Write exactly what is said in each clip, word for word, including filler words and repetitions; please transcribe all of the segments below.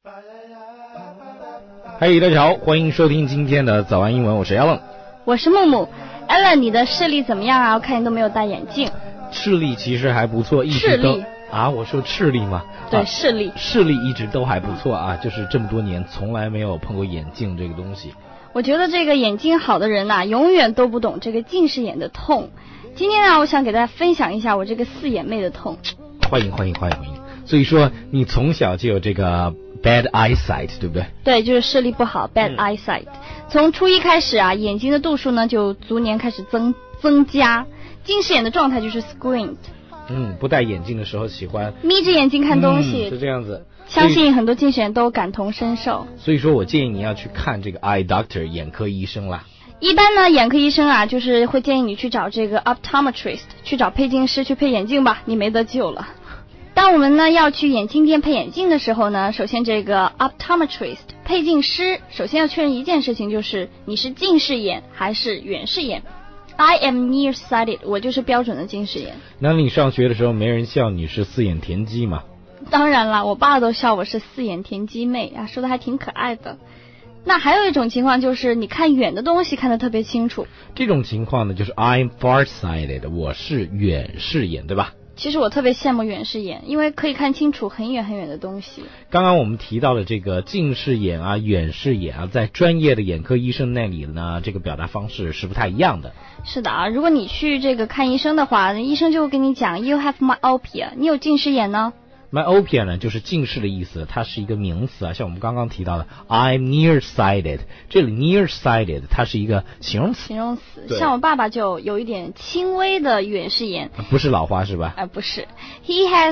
嗨，大家好，欢迎收听今天的早安英文，我是 Alan， 我是木木。Alan， 你的视力怎么样啊？我看你都没有戴眼镜。 视力其实还不错，一直都啊，我说视力嘛， 对， 啊、 视力， 视力一直都还不错啊，就是这么多年从来没有碰过眼镜这个东西。 我觉得这个眼睛好的人呐、啊，永远都不懂这个近视眼的痛。今天呢，我想给大家分享一下我这个四眼妹的痛。 欢迎欢迎欢迎欢迎！所以说你从小就有这个 bad eyesight， 对不对？ 对，就是视力不好 ，bad、嗯、eyesight。从初一开始啊，眼睛的度数呢就逐年开始增增加，近视眼的状态就是 squint。 嗯，不戴眼镜的时候喜欢眯着眼睛看东西， 嗯、是这样子。 相信很多近视眼都感同身受。 所以说我建议你要去看这个 eye doctor 眼科医生啦。 一般呢，眼科医生啊，就是会建议你去找这个 optometrist， 去找配镜师去配眼镜吧，你没得救了。当我们呢要去眼镜店配眼镜的时候呢，首先这个 optometrist 配镜师首先要确认一件事情，就是你是近视眼还是远视眼。I am nearsighted， 我就是标准的近视眼。 那你上学的时候没人笑你是四眼田鸡吗？ 当然了，我爸都笑我是四眼田鸡妹啊，说的还挺可爱的。那还有一种情况就是你看远的东西看得特别清楚， 这种情况呢就是 I'm farsighted， 我是远视眼，对吧？ 其实我特别羡慕远视眼，因为可以看清楚很远很远的东西。 刚刚我们提到的这个近视眼啊、远视眼啊，在专业的眼科医生那里呢，这个表达方式是不太一样的。 是的啊，如果你去这个看医生的话，医生就会跟你讲 You have myopia， 你有近视眼呢。 myopia 呢就是近视的意思，它是一个名词啊，像我们刚刚提到的 I'm nearsighted， 这里 nearsighted 它是一个形容词。 形容词，像我爸爸就有一点轻微的远视眼。 不是老花是吧？ 啊、呃，不是 He has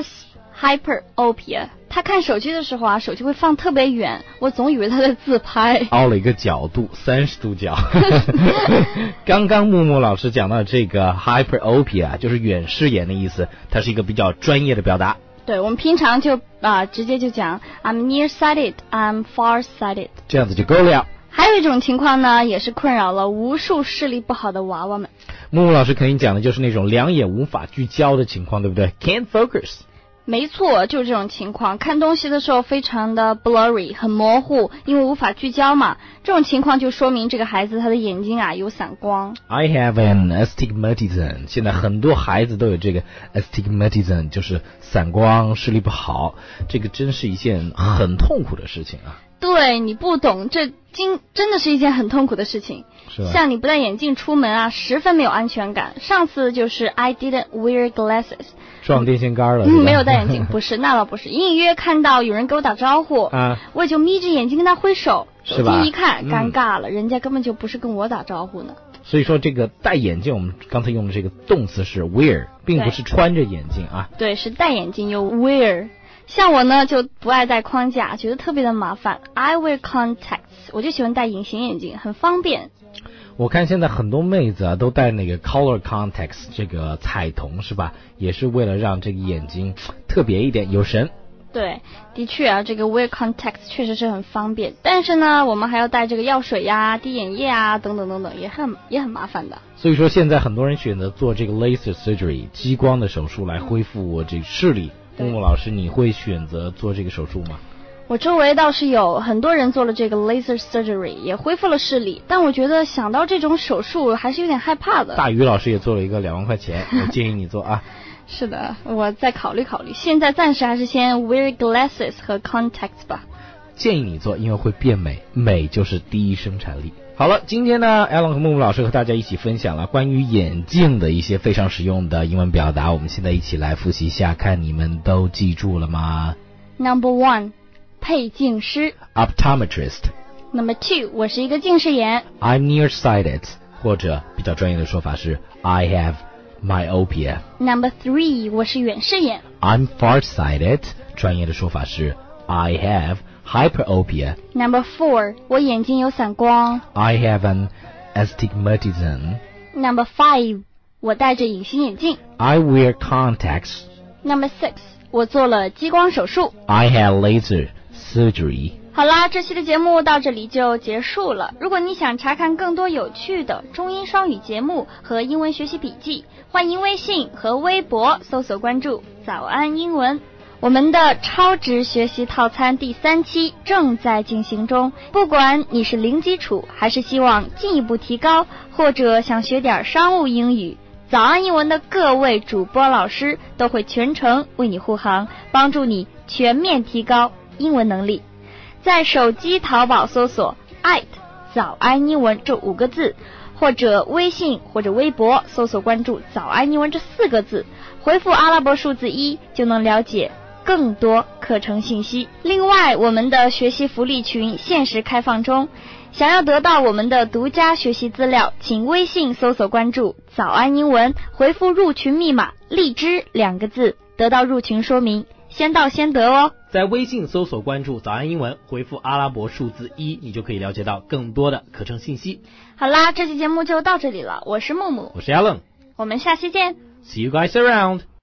hyperopia， 他看手机的时候啊，手机会放特别远，我总以为他在自拍。 凹了一个角度，三十度角。刚刚木木老师讲到这个 hyperopia 就是远视眼的意思，它是一个比较专业的表达。 对，我们平常就啊、呃、直接就讲 I'm nearsighted, I'm farsighted， 这样子就够了。 还有一种情况呢，也是困扰了无数视力不好的娃娃们。 木木老师肯定讲的就是那种两眼无法聚焦的情况，对不对？ Can't focus。 没错，就是这种情况，看东西的时候非常的 blurry， 很模糊，因为无法聚焦嘛。这种情况就说明这个孩子他的眼睛啊有散光。 I have an astigmatism， 现在很多孩子都有这个 astigmatism， 就是散光，视力不好，这个真是一件很痛苦的事情啊。 对，你不懂，这真真的是一件很痛苦的事情。 是吧？ 像你不戴眼镜出门啊，十分没有安全感。上次就是 I didn't wear glasses， 撞电线杆了。 嗯，没有戴眼镜，不是，那倒不是，隐隐约看到有人给我打招呼啊， 我也就眯着眼睛跟他挥手， 是吧？ 手机一看， 嗯、 尴尬了，人家根本就不是跟我打招呼呢。 所以说这个戴眼镜，我们刚才用的这个动词是 wear， 并不是穿着眼镜啊。 对，是戴眼镜又 wear。像我呢就不爱戴框架，觉得特别的麻烦。I wear contacts， 我就喜欢戴隐形眼镜，很方便。 我看现在很多妹子啊都戴那个 color contacts， 这个彩瞳是吧？也是为了让这个眼睛特别一点，有神。 对，的确啊，这个 wear contacts 确实是很方便，但是呢，我们还要带这个药水呀、滴眼液啊等等等等，也很也很麻烦的。 所以说现在很多人选择做这个 laser surgery 激光的手术来恢复我这个视力。木木老师，你会选择做这个手术吗？ 我周围倒是有很多人做了这个 laser surgery， 也恢复了视力，但我觉得想到这种手术还是有点害怕的。 大鱼老师也做了一个两万块钱，我建议你做啊。 是的，我再考虑考虑，现在暂时还是先 wear glasses 和 contacts 吧。 建议你做，因为会变美，美就是第一生产力。好了，今天呢 Alan 和木木老师和大家一起分享了关于眼镜的一些非常实用的英文表达，我们现在一起来复习一下，看你们都记住了吗？ Number one， 配镜师 Optometrist。 Number two， 我是一个近视眼 I'm nearsighted， 或者比较专业的说法是 I have myopia。 Number three， 我是远视眼 I'm farsighted， 专业的说法是 I have hyperopia。 Number four， 我眼睛有散光 I have an astigmatism。 Number five， 我戴着隐形眼镜 I wear contacts。 Number six， 我做了激光手术 I had laser surgery。 好啦，这期的节目到这里就结束了。如果你想查看更多有趣的中英双语节目和英文学习笔记，欢迎微信和微博搜索关注早安英文。 我们的超值学习套餐第三期正在进行中，不管你是零基础，还是希望进一步提高，或者想学点商务英语，早安英文的各位主播老师都会全程为你护航，帮助你全面提高英文能力。在手机淘宝搜索 at 早安英文这五个字，或者微信或者微博搜索关注早安英文这四个字，回复阿拉伯数字一就能了解更多课程信息。另外，我们的学习福利群限时开放中，想要得到我们的独家学习资料，请微信搜索关注早安英文，回复入群密码荔枝两个字，得到入群说明，先到先得哦。 在微信搜索关注早安英文，回复阿拉伯数字一，你就可以了解到更多的课程信息。 好啦，这期节目就到这里了，我是木木， 我是 Alan， 我们下期见。 See you guys around.